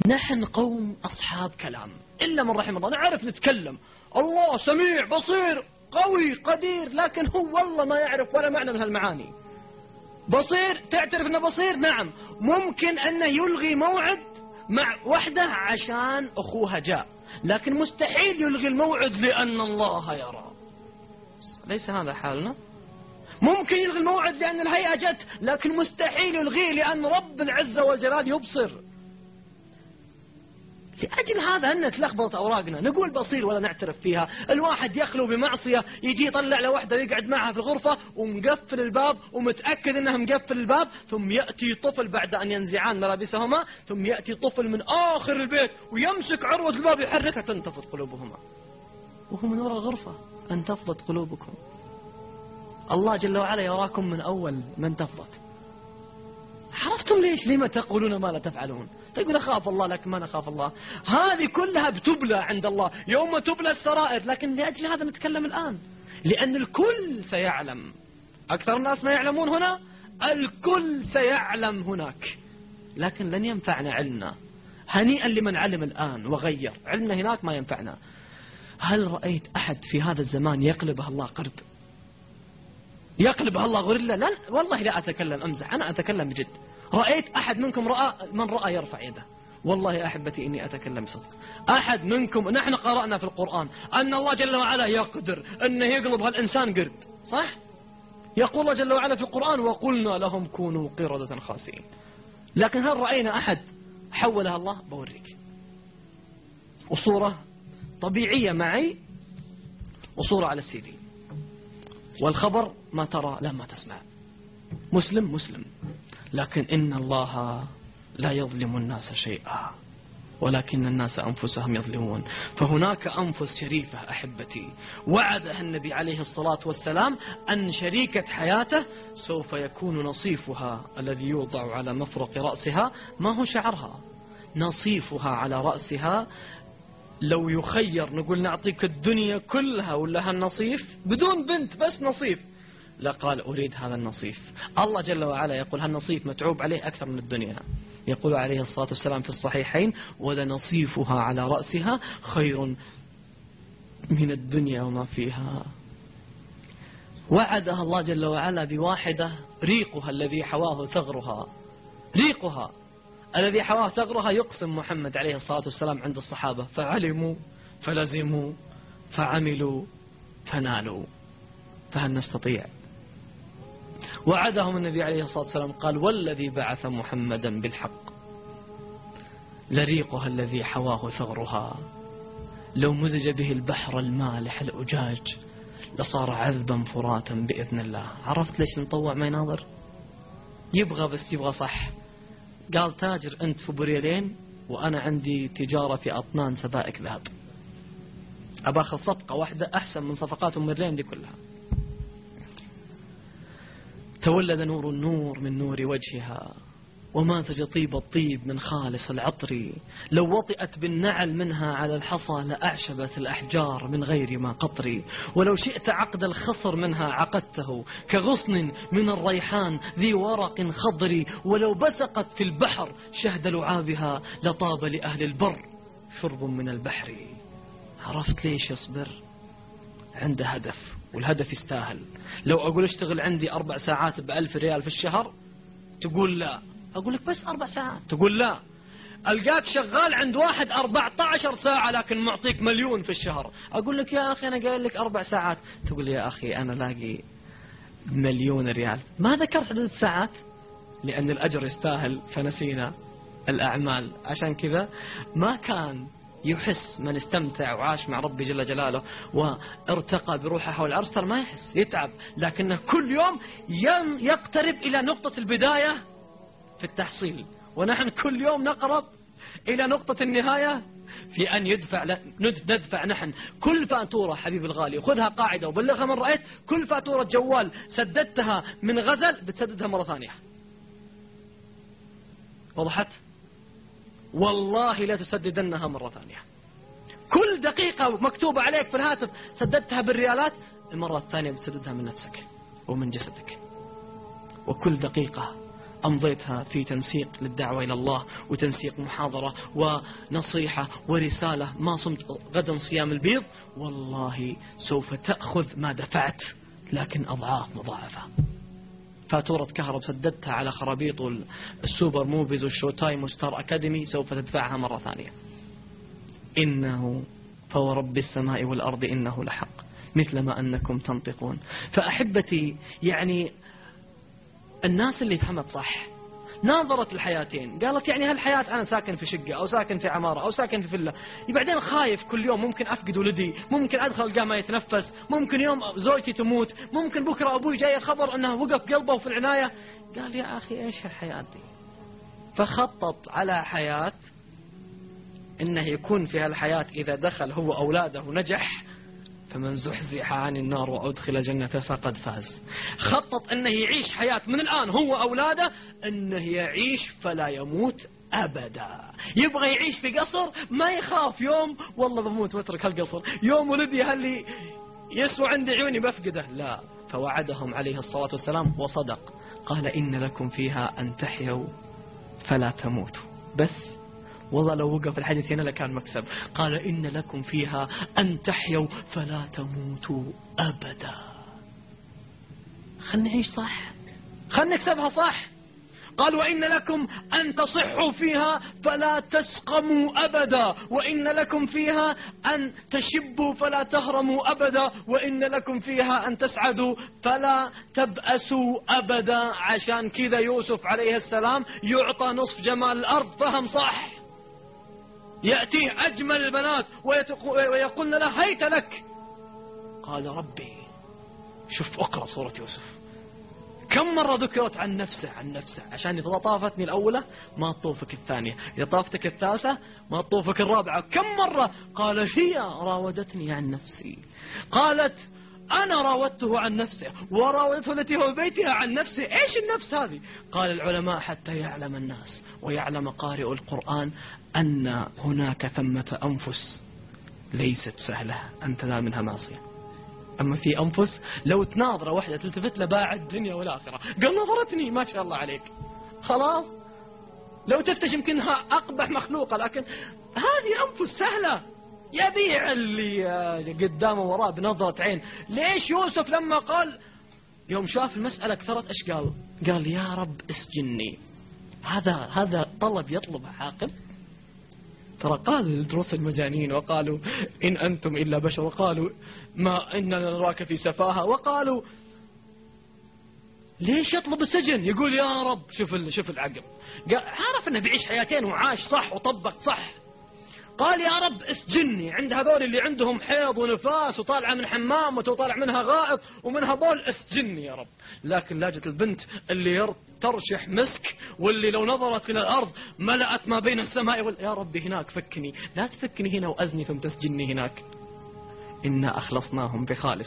نحن قوم أصحاب كلام إلا من رحم الله، نعرف نتكلم، الله سميع بصير قوي قدير، لكن هو والله ما يعرف ولا معنى من هالمعاني. بصير، تعترف أنه بصير؟ نعم. ممكن أنه يلغي موعد مع وحده عشان أخوها جاء، لكن مستحيل يلغي الموعد لأن الله يرى. ليس هذا حالنا. ممكن يلغي الموعد لأن الهيئة جت، لكن مستحيل يلغيه لأن رب العزة والجلال يبصر. لأجل هذا أن تلخبط أوراقنا، نقول بصير ولا نعترف فيها. الواحد يخلو بمعصية، يجي يطلع له واحدة ويقعد معها في الغرفة ومقفل الباب ومتأكد أنها مقفل الباب، ثم يأتي طفل بعد أن ينزعان ملابسهما، ثم يأتي طفل من آخر البيت ويمسك عروة الباب يحركها، تنتفض قلوبهما وهم من وراء الغرفة. انتفضت قلوبكم. الله جل وعلا يراكم من أول من انتفضت. عرفتم ليش؟ لما تقولون ما لا تفعلون؟ تقول أخاف الله لكن ما نخاف الله. هذه كلها بتبلى عند الله يوم تبلى السرائر، لكن لأجل هذا نتكلم الآن، لأن الكل سيعلم. أكثر الناس ما يعلمون هنا، الكل سيعلم هناك، لكن لن ينفعنا علمنا. هنيئا لمن علم الآن وغير. علمنا هناك ما ينفعنا. هل رأيت أحد في هذا الزمان يقلبه الله قرد؟ يقلبها الله غوريلا؟ لا والله لا أتكلم أمزح، أنا أتكلم بجد. رأيت أحد منكم من رأى يرفع يده؟ والله يا أحبتي إني أتكلم بصدق. أحد منكم، نحن قرأنا في القرآن أن الله جل وعلا يقدر أنه يقلب هالإنسان قرد، صح؟ يقول الله جل وعلا في القرآن وقلنا لهم كونوا قردة خاسئين. لكن هل رأينا أحد حولها الله؟ بوريك. وصورة طبيعية معي، وصورة على السيدي، والخبر ما ترى لا ما تسمع. مسلم، لكن إن الله لا يظلم الناس شيئا ولكن الناس أنفسهم يظلمون. فهناك أنفس شريفة أحبتي وعدها النبي عليه الصلاة والسلام أن شريكة حياته سوف يكون نصيفها الذي يوضع على مفرق رأسها، ما هو شعرها، نصيفها على رأسها. لو يخير نقول نعطيك الدنيا كلها ولا هالنصيف بدون بنت بس نصيف، لقال أريد هذا النصيف. الله جل وعلا يقول هالنصيف متعوب عليه أكثر من الدنيا. يقول عليه الصلاة والسلام في الصحيحين ولنصيفها على رأسها خير من الدنيا وما فيها. وعدها الله جل وعلا بواحدة ريقها الذي حواه ثغرها، ريقها الذي حواه ثغرها. يقسم محمد عليه الصلاة والسلام عند الصحابة فعلموا فلزموا فعملوا فنالوا، فهل نستطيع؟ وعدهم النبي عليه الصلاة والسلام قال والذي بعث محمدا بالحق لريقها الذي حواه ثغرها لو مزج به البحر المالح الأجاج لصار عذبا فراتا بإذن الله. عرفت ليش نطوع ما يناظر؟ يبغى بس يبغى صح. قال تاجر أنت في بريلين وأنا عندي تجارة في أطنان سبائك ذهب، أباخذ صفقة واحدة أحسن من صفقات أم الرين دي كلها. تولد نور النور من نور وجهها ومازج طيب الطيب من خالص العطر. لو وطئت بالنعل منها على الحصى لأعشبت الأحجار من غير ما قطر. ولو شئت عقد الخصر منها عقدته كغصن من الريحان ذي ورق خضر. ولو بسقت في البحر شهد لعابها لطاب لأهل البر شرب من البحر. عرفت ليش يصبر؟ عنده هدف، والهدف يستاهل. لو أقول اشتغل عندي 4 ساعات ب1000 ريال في الشهر تقول لا. أقول لك بس 4 ساعات تقول لا. ألقاك شغال عند واحد 14 ساعة لكن معطيك 1,000,000 في الشهر. أقول لك يا أخي أنا قايل لك 4 ساعات، تقول لي يا أخي أنا لاقي 1,000,000 ريال. ما ذكرت عدد الساعات لأن الأجر يستاهل، فنسينا الأعمال. عشان كذا ما كان يحس من استمتع وعاش مع ربي جل جلاله وارتقى بروحه حول العرش، ترى ما يحس، يتعب، لكنه كل يوم يقترب إلى نقطة البداية في التحصيل، ونحن كل يوم نقرب إلى نقطة النهاية في أن ندفع نحن كل فاتورة. حبيب الغالي خذها قاعدة وبلغها من رأيت، كل فاتورة جوال سددتها من غزل بتسددها مرة ثانية. وضحت؟ والله لا تسددنها مرة ثانية. كل دقيقة مكتوبة عليك في الهاتف سددتها بالريالات، المرة الثانية بتسددها من نفسك ومن جسدك. وكل دقيقة أمضيتها في تنسيق للدعوة إلى الله وتنسيق محاضرة ونصيحة ورسالة، ما صمت غدا صيام البيض، والله سوف تأخذ ما دفعت لكن أضعاف مضاعفة. فاتورة كهرب سددتها على خرابيط السوبر موفيز والشو تايم وستار أكاديمي سوف تدفعها مرة ثانية. إنه فورب السماء والأرض إنه لحق مثل ما أنكم تنطقون. فأحبتي يعني الناس اللي فهمت صح ناظرت الحياتين، قالت يعني هالحياة أنا ساكن في شقة أو ساكن في عمارة أو ساكن في فيلا، بعدين خايف كل يوم ممكن أفقد ولدي، ممكن أدخل ألقاه ما يتنفس، ممكن يوم زوجتي تموت، ممكن بكرة أبوي جاي خبر أنه وقف قلبه في العناية. قال يا أخي إيش هالحياة دي؟ فخطط على حياة إنه يكون في هالحياة إذا دخل هو أولاده ونجح فمن زحزح عن النار وأدخل الجنة فقد فاز. خطط أنه يعيش حياة من الآن هو أولاده أنه يعيش فلا يموت أبدا. يبغى يعيش في قصر ما يخاف يوم والله بموت واترك هالقصر، يوم ولدي هاللي يسوى عندي عيوني بفقده، لا. فوعدهم عليه الصلاة والسلام وصدق، قال إن لكم فيها أن تحيوا فلا تموتوا. بس والله لو وقف الحديث هنا لكان مكسب. قال إن لكم فيها أن تحيوا فلا تموتوا أبدا. خلنا نعيش صح، خلنا نكسبها صح. قال وإن لكم أن تصحوا فيها فلا تسقموا أبدا، وإن لكم فيها أن تشبوا فلا تهرموا أبدا، وإن لكم فيها أن تسعدوا فلا تبأسوا أبدا. عشان كذا يوسف عليه السلام يعطى نصف جمال الأرض. فهم صح. يأتيه أجمل البنات ويقولن له هيت لك. قال ربي، شوف اقرأ سورة يوسف كم مرة ذكرت عن نفسه عشان إذا طافتني الأولى ما تطوفك الثانية، إذا طافتك الثالثة ما تطوفك الرابعة. كم مرة قال هي راودتني عن نفسي، قالت أنا راودته عن نفسه وراودته التي هو بيتها عن نفسه. إيش النفس هذه؟ قال العلماء حتى يعلم الناس ويعلم قارئ القرآن أن هناك ثمة أنفس ليست سهلة أن تنال منها معصية. أما في أنفس لو تناظر واحدة تلتفت لباع الدنيا والآخرة، قال نظرتني ما شاء الله عليك خلاص، لو تفتش يمكنها أقبح مخلوقة، لكن هذه أنفس سهلة يبيع اللي قدامه وراه بنظرة عين. ليش يوسف لما قال يوم شاف المسألة كثرت ايش قال؟ قال يا رب اسجني. هذا طلب يطلب عاقب. ترى قال الدروس المجانين وقالوا إن أنتم إلا بشر، وقالوا ما إننا نراك في سفاهة، وقالوا ليش يطلب السجن؟ يقول يا رب شوف العقل، عارف أنه بيعيش حياتين وعاش صح وطبق صح. قال يا رب اسجني عند هذول اللي عندهم حيض ونفاس وطالعة من حمام وطالع منها غائط ومنها بول، اسجني يا رب. لكن لاجت البنت اللي ترشح مسك واللي لو نظرت إلى الأرض ملأت ما بين السماء يا رب هناك فكني، لا تفكني هنا وأزني ثم تسجني هناك. إنا أخلصناهم بخالص